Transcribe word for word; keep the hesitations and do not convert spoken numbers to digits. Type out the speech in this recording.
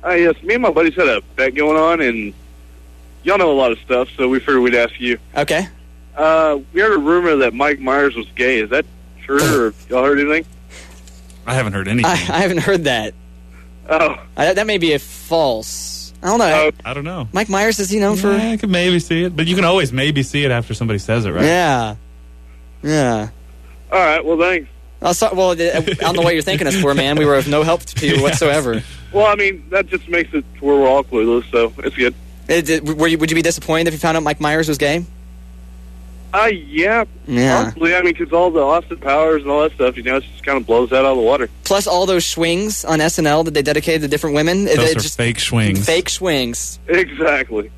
Uh, yes, me and my buddies had a bet going on, and y'all know a lot of stuff, so we figured we'd ask you. Okay. Uh, we heard a rumor that Mike Myers was gay. Is that true, or y'all heard anything? I haven't heard anything. I, I haven't heard that. Oh. I, that may be a false. I don't know. Uh, I don't know. Mike Myers, is he known yeah, for... I could maybe see it, but you can always maybe see it after somebody says it, right? Yeah. Yeah. All right, well, thanks. Oh, so, well, I don't know what you're thinking us for, man. We were of no help to you whatsoever. Well, I mean, that just makes it to where we're all clueless, so it's good. It, it, were you, would you be disappointed if you found out Mike Myers was gay? Uh, yeah, yeah. Possibly. I mean, because all the Austin Powers and all that stuff, you know, it just kind of blows that out of the water. Plus all those swings on S N L that they dedicated to different women. Those it, it are just, fake swings. Fake swings. Exactly.